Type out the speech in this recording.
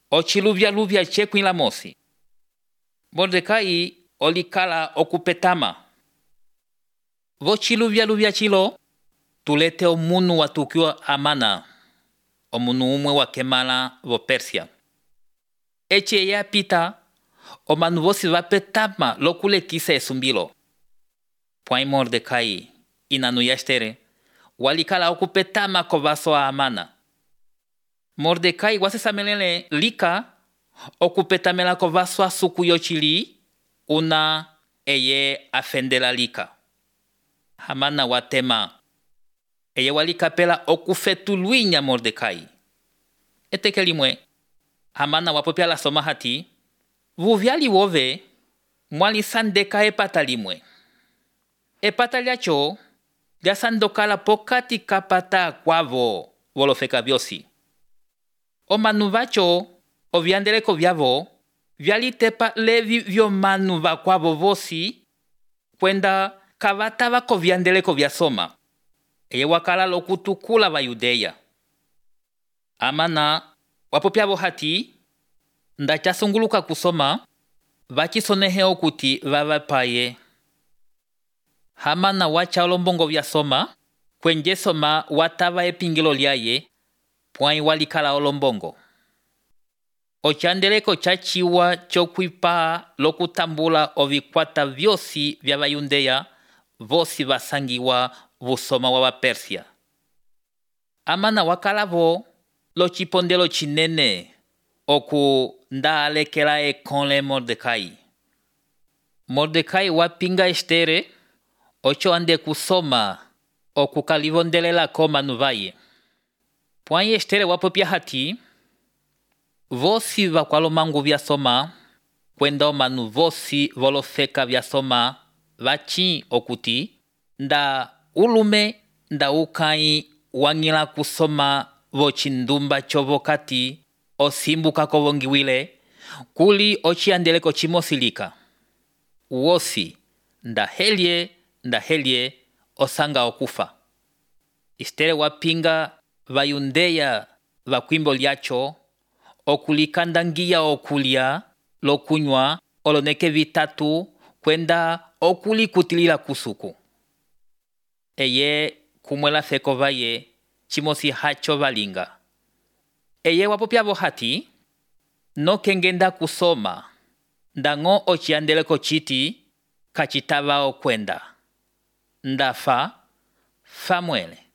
ochiluvya chekwila mosi. Mordekai olikala okupetama. Vochiluvya chilo tulete omunu watukiwa Amana, omunu umwe wa kemala vo Persia. Eche ya pita, omanu vosi vapetama lokulekisa esumbilo. Pwai Mordekai inanu yastere walikala okupetama kovaso a Amana. Mordekai wasesamelele lika okupetamela kovaso a suku yochili una eye afendela lika. Amana watema eye walikapela okufetuluinya Mordekai. Eteke limwe Amana wapopia la somahati vuvyali wove mwali sandeka epata limwe. Epata liacho ya sandokala pokati kapata kwavo volofeka vyosi. Omanu vacho ovyandeleko vyavo vyalitepa levi vyomanu vakwavo vosi kwenda kavatava kovyandeleko vyasoma. Eye wakala lokutukula va Yudeya. Amana wapopia vohati ndachasunguluka kusoma vachisonehe okuti vavapaye. Amana wacha olombongo vyasoma kwenje soma watava epingilo liaye pwai walikala olombongo. Ochandeleko chachiwa chokwipa lokutambula ovikwata vyosi vya vayundeya vosi vasangiwa vusoma wa Persia. Amana wakalavo lochipondelo chinene oku ndaalekela ekonle Mordekai. Mordekai wapinga Estere ocho ande kusoma okukalivondelela komanu vaye. Pwai Estere wapopia hati vosi vakwalomangu vyasoma kwenda omanu vosi volofeka vyasoma vachi okuti nda ulume nda ukai wangila kusoma vochindumba chovokati osimbuka kovongiwile kuli ochiandeleko chimosilika. Uosi nda helye osanga okufa. Estere wapinga vayundeya vakwimbo liacho okulikandangia okulia lokunywa oloneke vitatu kwenda okulikutilila kusuku. Eye kumwela feko vaye chimosi hacho valinga. Eye wapopia vohati no kengenda kusoma ndango ochiandeleko chiti kachitava okwenda. Ndafa famwele.